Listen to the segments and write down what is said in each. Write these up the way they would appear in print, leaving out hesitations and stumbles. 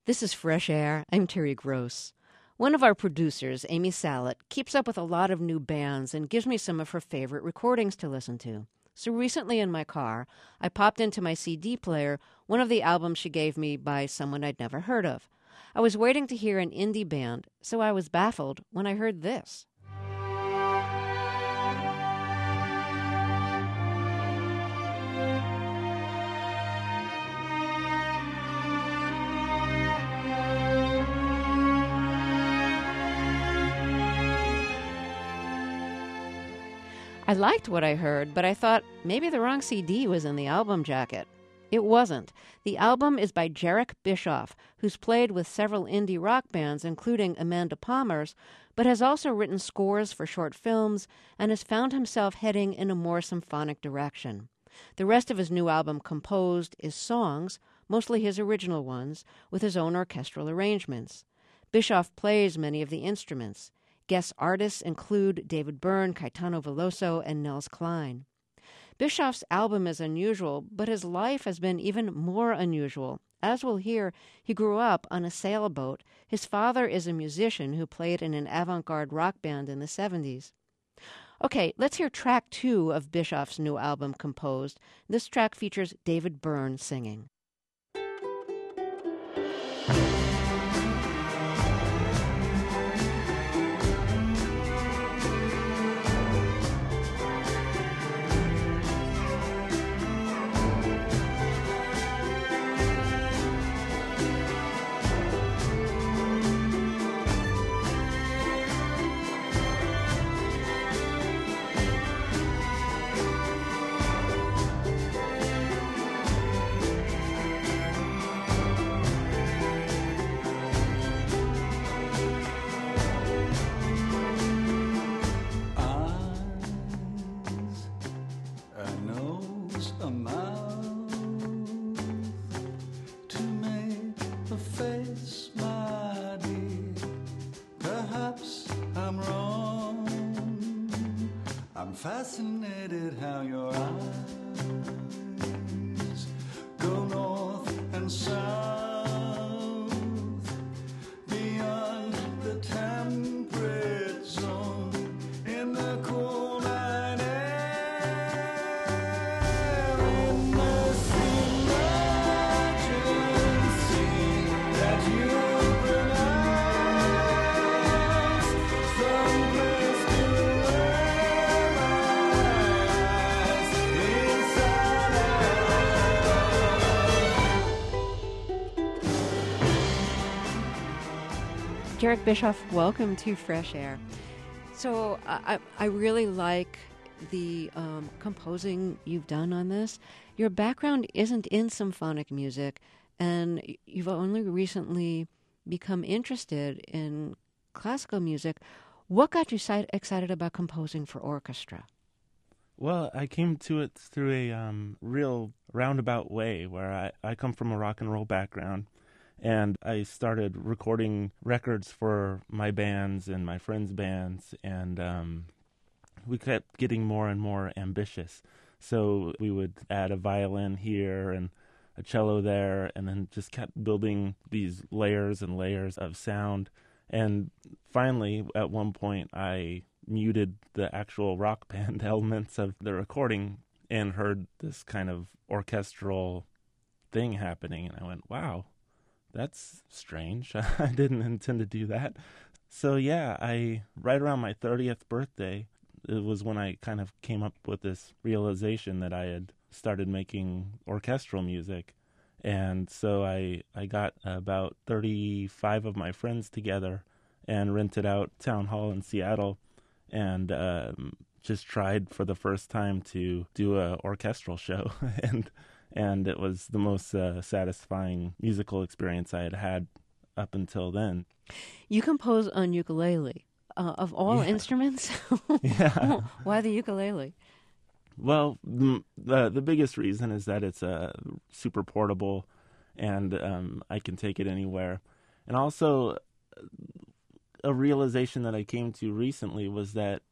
This is Fresh Air. I'm Terry Gross. One of our producers, Amy Salet, keeps up with a lot of new bands and gives me some of her favorite recordings to listen to. So recently in my car, I popped into my CD player one of the albums she gave me by someone I'd never heard of. I was waiting to hear an indie band, so I was baffled when I heard this. I liked what I heard, but I thought maybe the wrong CD was in the album jacket. It wasn't. The album is by Jarek Bischoff, who's played with several indie rock bands, including Amanda Palmer's, but has also written scores for short films and has found himself heading in a more symphonic direction. The rest of his new album, Composed, is songs, mostly his original ones, with his own orchestral arrangements. Bischoff plays many of the instruments. Guest artists include David Byrne, Caetano Veloso, and Nels Cline. Bischoff's album is unusual, but his life has been even more unusual. As we'll hear, he grew up on a sailboat. His father is a musician who played in an avant-garde rock band in the 70s. Okay, let's hear track 2 of Bischoff's new album, Composed. This track features David Byrne singing. Fascinated how your eyes go north and south beyond the temperate zone in the cool night air. In this emergency that you pronounce, someplace to Jarek Bischoff, welcome to Fresh Air. So I really like the composing you've done on this. Your background isn't in symphonic music, and you've only recently become interested in classical music. What got you excited about composing for orchestra? Well, I came to it through a real roundabout way, where I come from a rock and roll background. And I started recording records for my bands and my friends' bands, and we kept getting more and more ambitious. So we would add a violin here and a cello there, and then just kept building these layers and layers of sound. And finally, at one point, I muted the actual rock band elements of the recording and heard this kind of orchestral thing happening, and I went, wow. That's strange. I didn't intend to do that. So yeah, right around my 30th birthday, it was when I kind of came up with this realization that I had started making orchestral music. And so I got about 35 of my friends together and rented out Town Hall in Seattle and just tried for the first time to do a orchestral show. And it was the most satisfying musical experience I had had up until then. You compose on ukulele. Of all instruments? Yeah. Why the ukulele? Well, the biggest reason is that it's super portable, and I can take it anywhere. And also, a realization that I came to recently was that,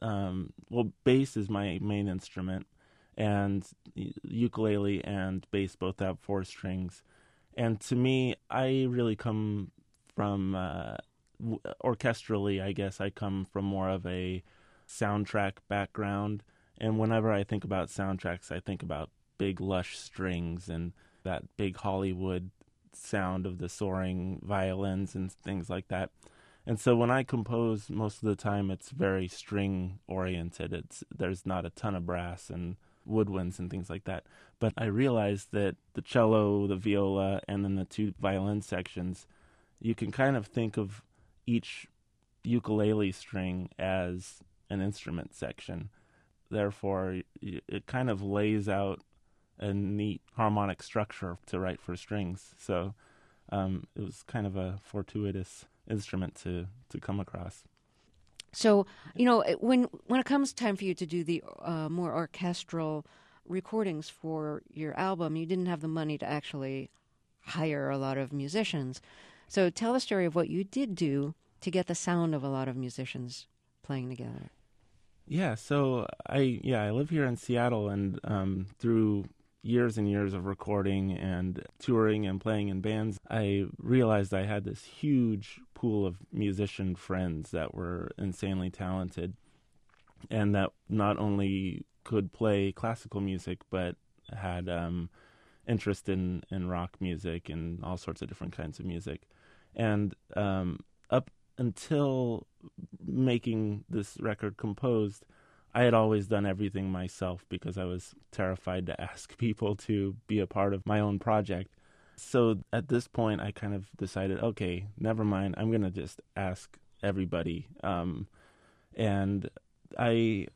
bass is my main instrument, and ukulele and bass both have 4 strings. And to me, I really come from, orchestrally, I guess, I come from more of a soundtrack background. And whenever I think about soundtracks, I think about big, lush strings and that big Hollywood sound of the soaring violins and things like that. And so when I compose, most of the time it's very string oriented. There's not a ton of brass and woodwinds and things like that. But I realized that the cello, the viola, and then the two violin sections, you can kind of think of each ukulele string as an instrument section. Therefore, it kind of lays out a neat harmonic structure to write for strings. So it was kind of a fortuitous instrument to come across. So, when it comes time for you to do the more orchestral recordings for your album, you didn't have the money to actually hire a lot of musicians. So tell the story of what you did do to get the sound of a lot of musicians playing together. Yeah, so I live here in Seattle, and through years and years of recording and touring and playing in bands, I realized I had this huge pool of musician friends that were insanely talented and that not only could play classical music but had interest in rock music and all sorts of different kinds of music. And up until making this record Composed, I had always done everything myself because I was terrified to ask people to be a part of my own project. So at this point, I kind of decided, okay, never mind. I'm going to just ask everybody. And I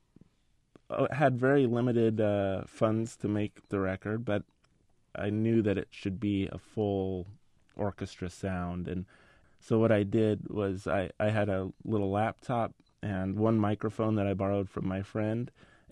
had very limited funds to make the record, but I knew that it should be a full orchestra sound. And so what I did was I had a little laptop and one microphone that I borrowed from my friend,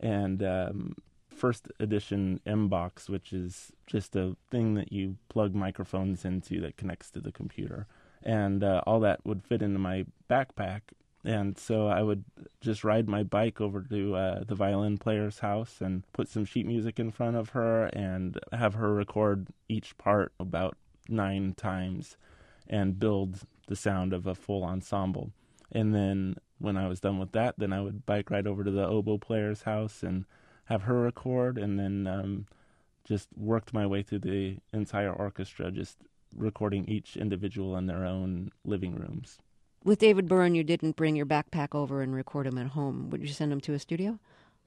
and first edition M-Box, which is just a thing that you plug microphones into that connects to the computer. And all that would fit into my backpack. And so I would just ride my bike over to the violin player's house and put some sheet music in front of her and have her record each part about 9 times and build the sound of a full ensemble. And then when I was done with that, then I would bike right over to the oboe player's house and have her record, and then just worked my way through the entire orchestra, just recording each individual in their own living rooms. With David Byrne, you didn't bring your backpack over and record him at home. Would you send him to a studio?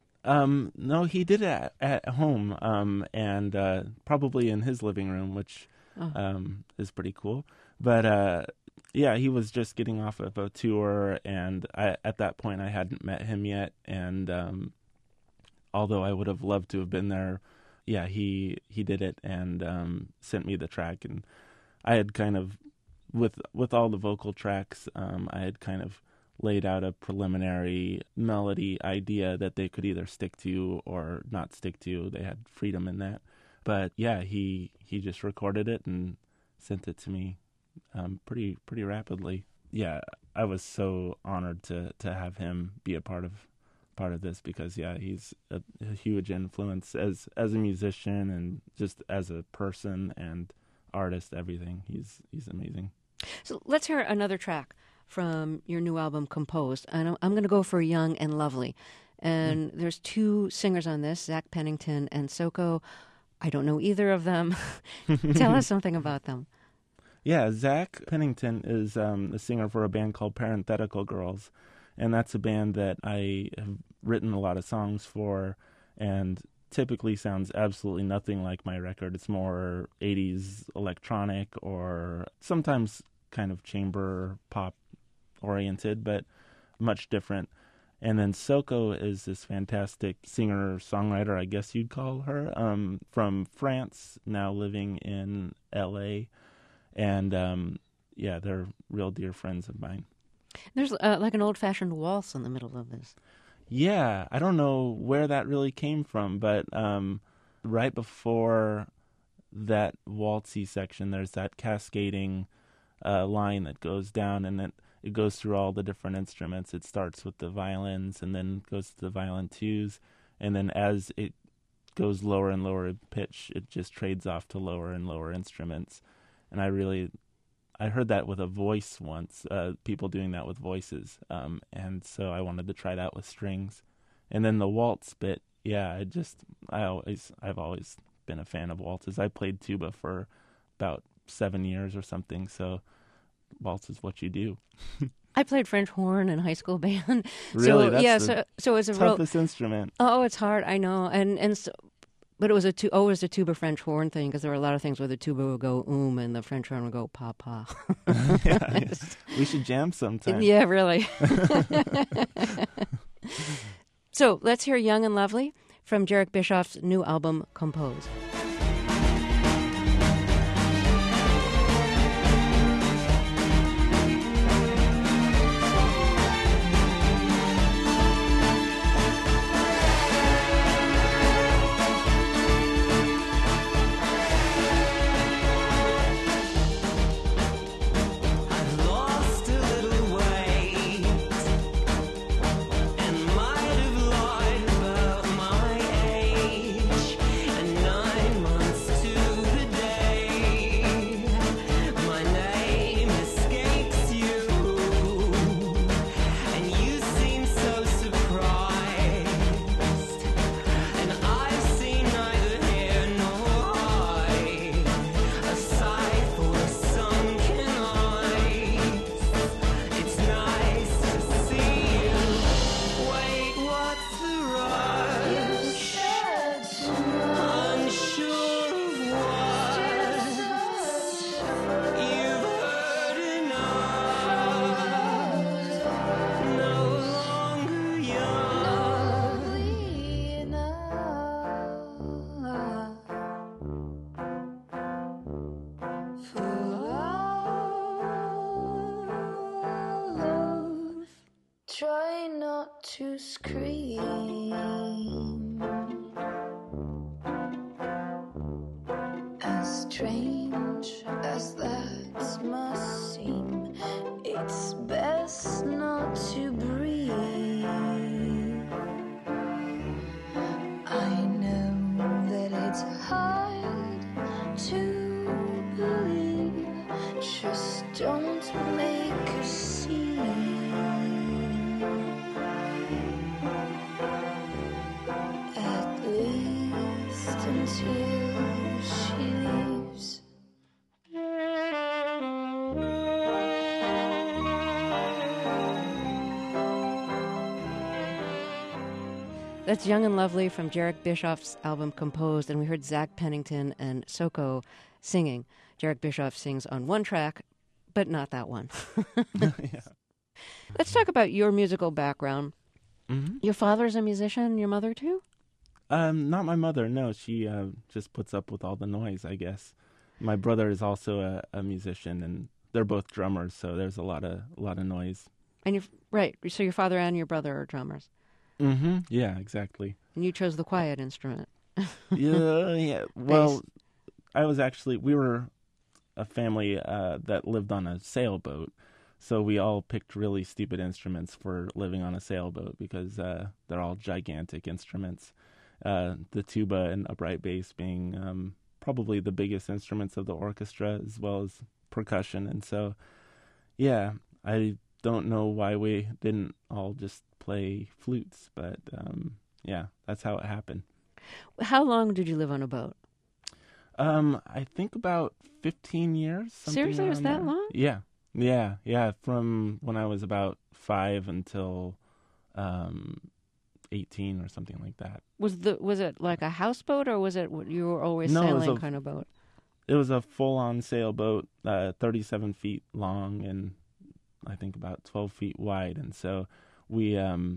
No, he did it at home, and probably in his living room, which is pretty cool. But yeah, he was just getting off of a tour, and at that point I hadn't met him yet. And although I would have loved to have been there, yeah, he did it and sent me the track. And I had kind of, with all the vocal tracks, I had kind of laid out a preliminary melody idea that they could either stick to or not stick to. They had freedom in that. But yeah, he just recorded it and sent it to me pretty rapidly. Yeah, I was so honored to have him be a part of this because yeah, he's a huge influence as a musician and just as a person and artist. Everything. He's amazing. So let's hear another track from your new album, Composed. And I'm going to go for Young and Lovely. And there's 2 singers on this, Zach Pennington and Soko. I don't know either of them. Tell us something about them. Yeah, Zach Pennington is the singer for a band called Parenthetical Girls. And that's a band that I have written a lot of songs for and typically sounds absolutely nothing like my record. It's more 80s electronic or sometimes kind of chamber pop oriented, but much different. And then Soko is this fantastic singer-songwriter, I guess you'd call her, from France, now living in L.A. And yeah, they're real dear friends of mine. There's like an old-fashioned waltz in the middle of this. Yeah, I don't know where that really came from, but right before that waltzy section, there's that cascading line that goes down, and it goes through all the different instruments. It starts with the violins, and then goes to the violin twos, and then as it goes lower and lower in pitch, it just trades off to lower and lower instruments. and I heard that with a voice once, people doing that with voices, and so I wanted to try that with strings. And then the waltz bit, yeah, I've always been a fan of waltzes. I played tuba for about 7 years or something, so waltz is what you do. I played French horn in high school band. Really? So, That's yeah, the so it's a real... toughest instrument. Oh, it's hard, I know. And so, but it was always a tuba French horn thing, because there were a lot of things where the tuba would go and the French horn would go pa pa. Yeah. We should jam sometime. Yeah, really. So let's hear Young and Lovely from Jarek Bischoff's new album, Compose. I lost a little weight and might have lied about my age. And 9 months to the day, my name escapes you, and you seem so surprised. And I've seen neither here nor eye, a sight for sunken eyes. It's nice to see you. Wait, what's the rush? Unsure of what? You've heard enough. No longer young. Try not to scream. As strange as that must seem, it's best not to breathe. I know that it's hard to believe. Just don't make a scene. At least until she leaves. That's Young and Lovely from Jarek Bischoff's album Composed, and we heard Zach Pennington and Soko singing. Jarek Bischoff sings on one track, but not that one. Yeah. Let's talk about your musical background. Mm-hmm. Your father's a musician, your mother too? Not my mother. No, she just puts up with all the noise, I guess. My brother is also a musician, and they're both drummers, so there's a lot of noise. And you're right. So your father and your brother are drummers, Mm-hmm. Yeah, exactly. and you chose the quiet instrument. Yeah. Well, we were a family that lived on a sailboat, so we all picked really stupid instruments for living on a sailboat because they're all gigantic instruments. The tuba and upright bass being probably the biggest instruments of the orchestra, as well as percussion. And so, yeah, I don't know why we didn't all just play flutes, but yeah, that's how it happened. How long did you live on a boat? I think about 15 years. Seriously, it was that long? Yeah. From when I was about 5 until 18 or something like that. Was it like a houseboat, or was it you were always No, it was sailing a- kind of boat? It was a full-on sailboat, 37 feet long and I think about 12 feet wide. And so we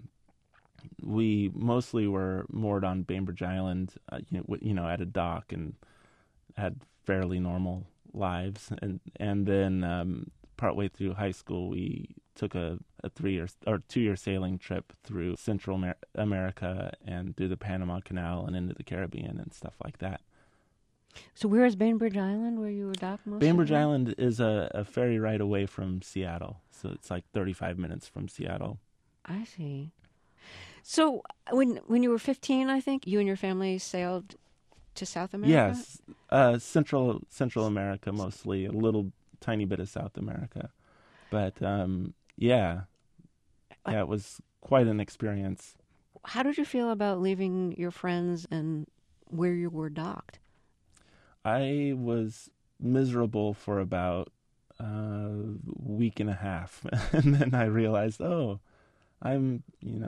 mostly were moored on Bainbridge Island, at a dock, and had fairly normal lives. And then partway through high school, we took a 2-year sailing trip through Central America and through the Panama Canal and into the Caribbean and stuff like that. So where is Bainbridge Island, where you were docked most Bainbridge of the time? Island is a ferry ride away from Seattle, so it's like 35 minutes from Seattle. I see. So when you were 15, I think, you and your family sailed to South America? Yes, Central America mostly, a little tiny bit of South America, but yeah, it was quite an experience. How did you feel about leaving your friends and where you were docked? I was miserable for about a week and a half, and then I realized, oh, I'm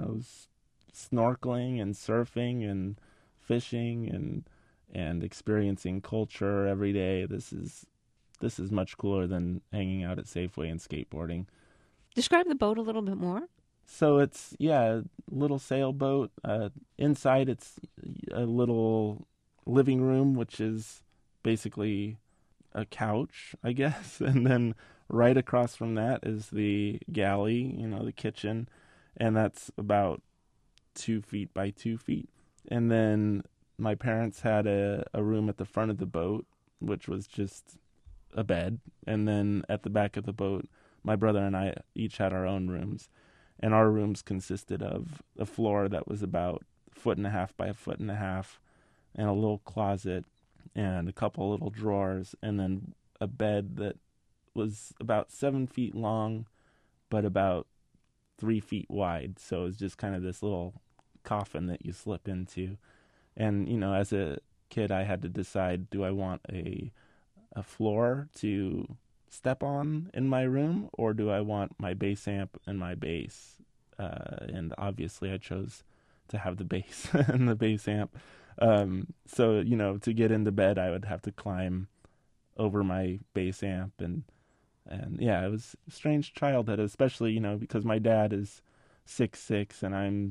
snorkeling and surfing and fishing and experiencing culture every day. This is much cooler than hanging out at Safeway and skateboarding. Describe the boat a little bit more. So it's, a little sailboat. Inside it's a little living room, which is basically a couch, I guess. And then right across from that is the galley, the kitchen. And that's about 2 feet by 2 feet. And then my parents had a room at the front of the boat, which was just a bed. And then at the back of the boat, my brother and I each had our own rooms. And our rooms consisted of a floor that was about 1.5 by 1.5 feet, and a little closet, and a couple little drawers, and then a bed that was about 7 feet long, but about 3 feet wide. So it was just kind of this little coffin that you slip into. And, as a kid, I had to decide, do I want a floor to step on in my room, or do I want my bass amp and my bass? And obviously I chose to have the bass and the bass amp. So, to get into bed, I would have to climb over my bass amp. And yeah, it was a strange childhood, especially, because my dad is 6'6" and I'm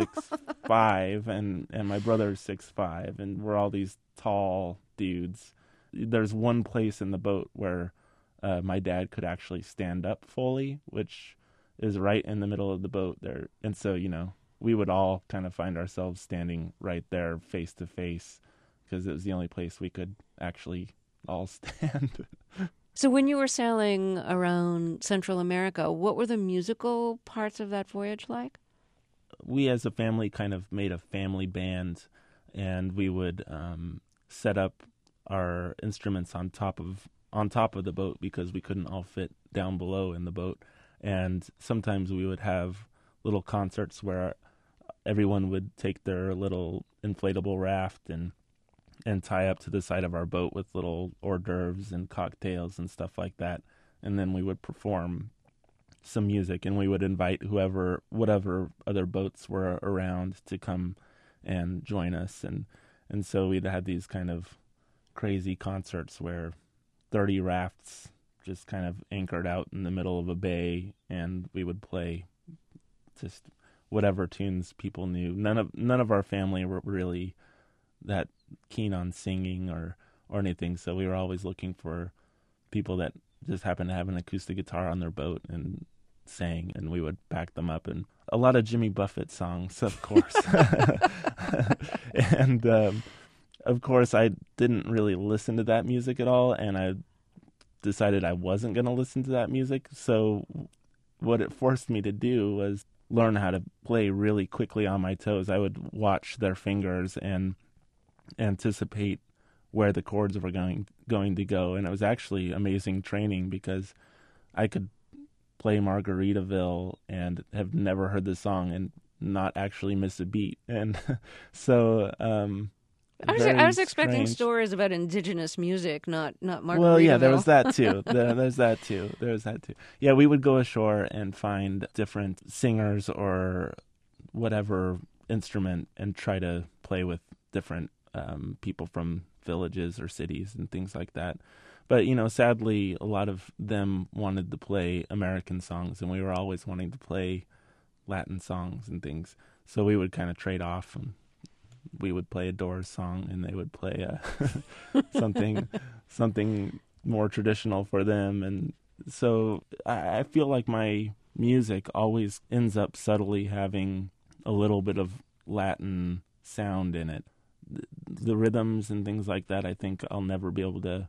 6'5", and my brother's 6'5", and we're all these tall dudes. There's one place in the boat where my dad could actually stand up fully, which is right in the middle of the boat there. And so, we would all kind of find ourselves standing right there face to face, because it was the only place we could actually all stand. So when you were sailing around Central America, what were the musical parts of that voyage like? We as a family kind of made a family band, and we would set up our instruments on top of the boat, because we couldn't all fit down below in the boat. And sometimes we would have little concerts where everyone would take their little inflatable raft and tie up to the side of our boat with little hors d'oeuvres and cocktails and stuff like that. And then we would perform some music, and we would invite whatever other boats were around to come and join us. And so we'd had these kind of crazy concerts where 30 rafts just kind of anchored out in the middle of a bay, and we would play just whatever tunes people knew. None of our family were really that keen on singing or anything, so we were always looking for people that just happened to have an acoustic guitar on their boat and sang, and we would back them up. And a lot of Jimmy Buffett songs, of course. And of course, I didn't really listen to that music at all, and I decided I wasn't going to listen to that music. So what it forced me to do was learn how to play really quickly on my toes. I would watch their fingers and anticipate where the chords were going to go. And it was actually amazing training, because I could play Margaritaville and have never heard the song and not actually miss a beat. And so I was expecting strange. stories about indigenous music, not Margaritaville. Well, yeah, there was that too. There's that too. Yeah, we would go ashore and find different singers or whatever instrument and try to play with different people from villages or cities and things like that. But, sadly, a lot of them wanted to play American songs, and we were always wanting to play Latin songs and things. So we would kind of trade off, and we would play a Doors song, and they would play something more traditional for them. And so I feel like my music always ends up subtly having a little bit of Latin sound in it. The rhythms and things like that, I think I'll never be able to,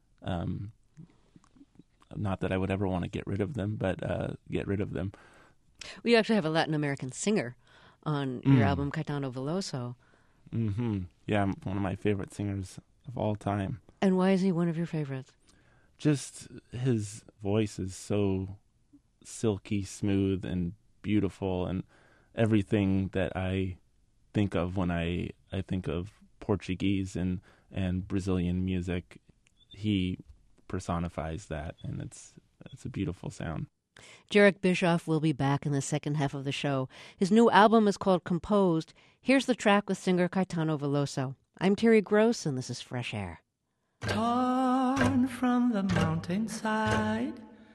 not that I would ever want to get rid of them, but get rid of them. We actually have a Latin American singer on your album, Caetano Veloso. Mm-hmm. yeah, one of my favorite singers of all time. And why is he one of your favorites? Just his voice is so silky smooth and beautiful, and everything that I think of when I think of Portuguese and Brazilian music, he personifies that, and it's a beautiful sound. Jarek Bischoff will be back in the second half of the show. His new album is called Composed. Here's the track with singer Caetano Veloso. I'm Terry Gross, and this is Fresh Air. Torn from the mountainside,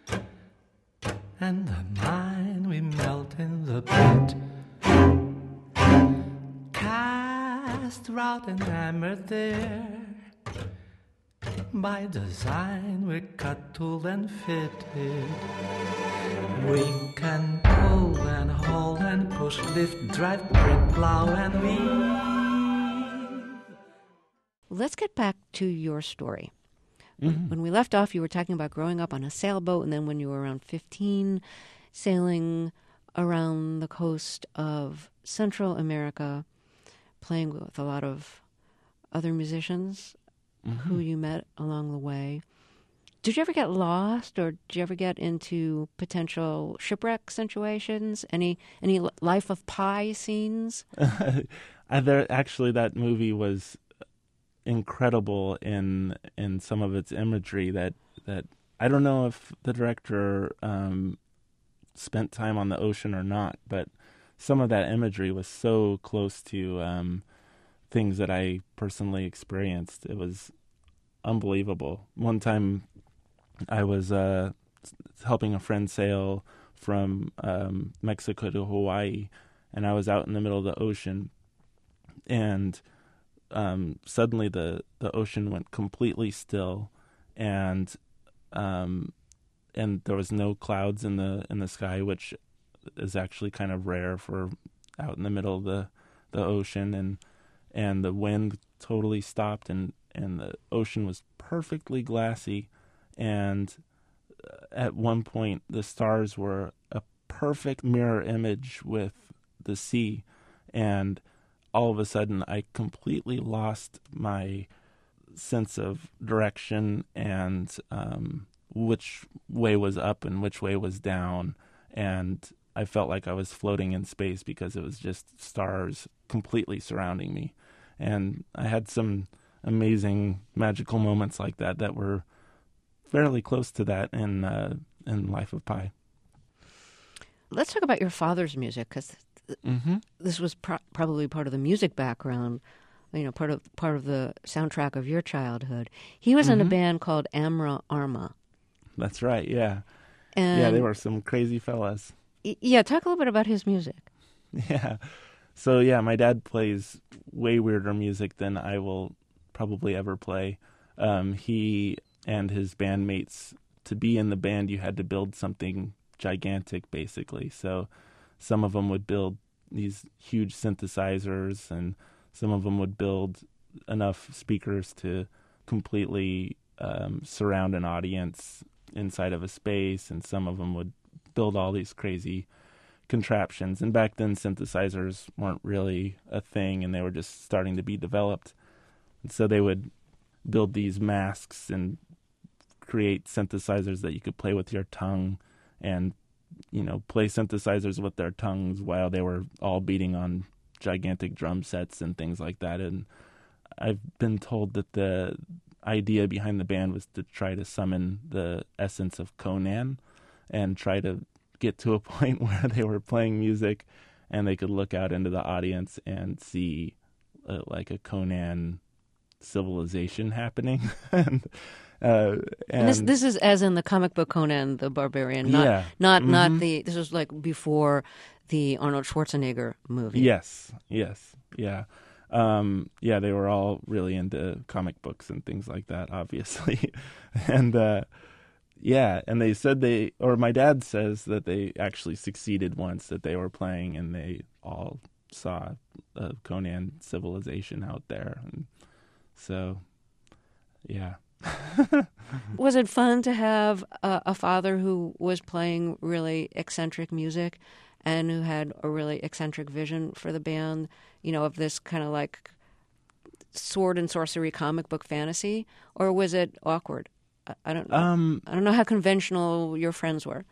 and the mine we melt in the pit. Cast, wrought, and hammered there. By design, we're cut, tooled, and fitted. We can pull and hold and push, lift, drive, prick, plow, and weave. Let's get back to your story. Mm-hmm. When we left off, you were talking about growing up on a sailboat, and then when you were around 15, sailing around the coast of Central America, playing with a lot of other musicians who you met along the way. Did you ever get lost, or did you ever get into potential shipwreck situations? Any Life of Pi scenes? Actually, that movie was incredible in some of its imagery. That I don't know if the director spent time on the ocean or not, but some of that imagery was so close to things that I personally experienced. It was unbelievable. One time I was helping a friend sail from Mexico to Hawaii, and I was out in the middle of the ocean, and suddenly the ocean went completely still, and there was no clouds in the sky, which is actually kind of rare for out in the middle of the ocean, and the wind totally stopped, and the ocean was perfectly glassy, and at one point the stars were a perfect mirror image with the sea, and all of a sudden I completely lost my sense of direction and which way was up and which way was down, and I felt like I was floating in space because it was just stars completely surrounding me. And I had some amazing magical moments like that were fairly close to that in Life of Pi. Let's talk about your father's music, because this was probably part of the music background, part of the soundtrack of your childhood. He was in a band called Amra Arma. That's right, yeah. And yeah, they were some crazy fellas. Yeah, talk a little bit about his music. Yeah. So, yeah, my dad plays way weirder music than I will probably ever play. He and his bandmates, to be in the band, you had to build something gigantic, basically. So some of them would build these huge synthesizers, and some of them would build enough speakers to completely surround an audience inside of a space, and some of them would build all these crazy contraptions. And back then synthesizers weren't really a thing, and they were just starting to be developed. And so they would build these masks and create synthesizers that you could play with your tongue, and play synthesizers with their tongues while they were all beating on gigantic drum sets and things like that. And I've been told that the idea behind the band was to try to summon the essence of Conan and try to get to a point where they were playing music and they could look out into the audience and see like a Conan civilization happening. and this is as in the comic book Conan the Barbarian, not the. This was like before the Arnold Schwarzenegger movie. Yes, yeah. They were all really into comic books and things like that, obviously. And and they said my dad says that they actually succeeded once, that they were playing and they all saw a Conan civilization out there. And so, yeah. Was it fun to have a father who was playing really eccentric music and who had a really eccentric vision for the band, of this kind of like sword and sorcery comic book fantasy, or was it awkward? I don't know how conventional your friends were.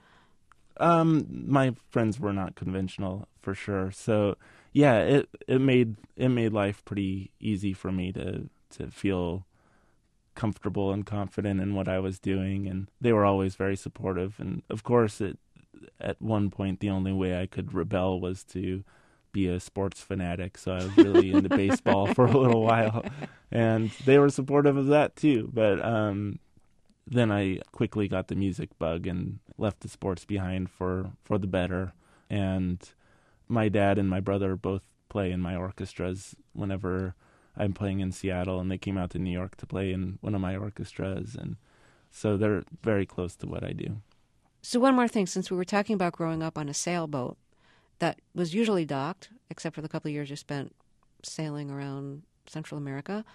My friends were not conventional for sure. So yeah, it made life pretty easy for me to feel comfortable and confident in what I was doing, and they were always very supportive. And of course, at one point the only way I could rebel was to be a sports fanatic, so I was really into baseball for a little while, and they were supportive of that too. But then I quickly got the music bug and left the sports behind for the better. And my dad and my brother both play in my orchestras whenever I'm playing in Seattle, and they came out to New York to play in one of my orchestras, and so they're very close to what I do. So one more thing, since we were talking about growing up on a sailboat that was usually docked, except for the couple of years you spent sailing around Central America,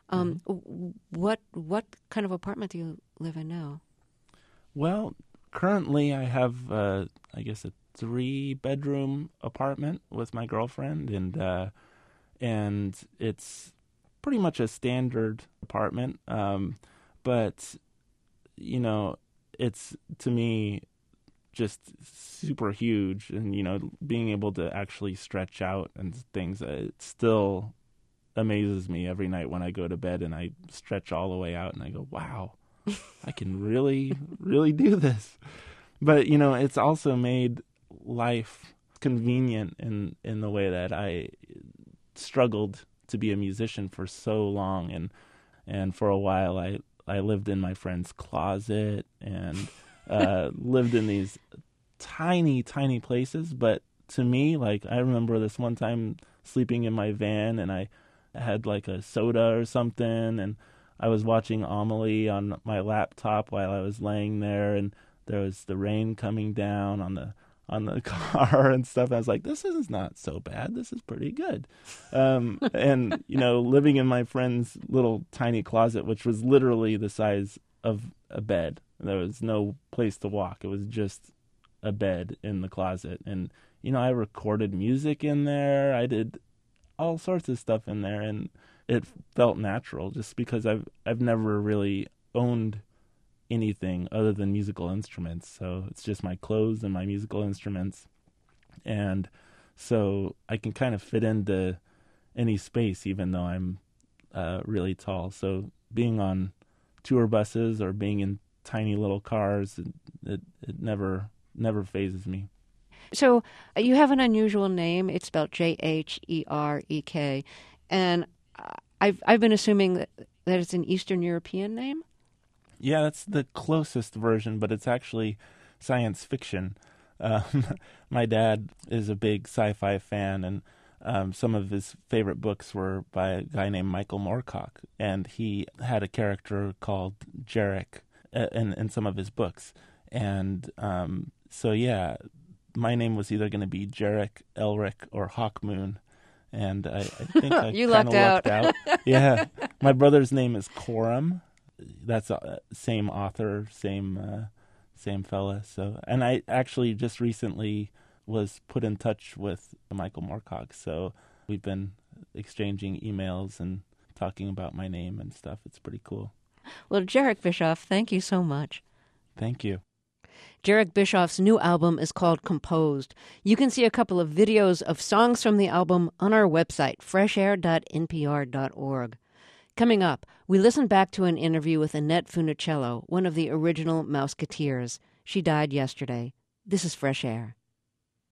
what kind of apartment do you live in now? Well, currently I have, I guess, a 3-bedroom apartment with my girlfriend, and it's pretty much a standard apartment, but you know, it's, to me, just super huge, and you know, being able to actually stretch out and things, it still amazes me every night when I go to bed and I stretch all the way out and I go, wow, I can really do this. But you know, it's also made life convenient in the way that I struggled to be a musician for so long, and for a while I lived in my friend's closet and lived in these tiny places. But to me, like, I remember this one time sleeping in my van, and I had like a soda or something, and I was watching Amelie on my laptop while I was laying there, and there was the rain coming down on the car and stuff. I was like, this is not so bad. This is pretty good. And, you know, living in my friend's little tiny closet, which was literally the size of a bed. There was no place to walk. It was just a bed in the closet. And, you know, I recorded music in there. I did all sorts of stuff in there, and it felt natural just because I've never really owned anything other than musical instruments. So it's just my clothes and my musical instruments. And so I can kind of fit into any space, even though I'm really tall. So being on tour buses or being in tiny little cars, it never phases me. So you have an unusual name. It's spelled Jherek. And I've been assuming that it's an Eastern European name? Yeah, that's the closest version, but it's actually science fiction. My dad is a big sci-fi fan, and some of his favorite books were by a guy named Michael Moorcock, and he had a character called Jherek in some of his books. And so, yeah, my name was either going to be Jherek, Elric, or Hawkmoon. And I think I you kind of lucked out. Yeah. My brother's name is Coram. That's same author, same fella. So, and I actually just recently was put in touch with Michael Moorcock. So we've been exchanging emails and talking about my name and stuff. It's pretty cool. Well, Jherek Bischoff, thank you so much. Thank you. Jherek Bischoff's new album is called Composed. You can see a couple of videos of songs from the album on our website, freshair.npr.org. Coming up, we listen back to an interview with Annette Funicello, one of the original Mouseketeers. She died yesterday. This is Fresh Air.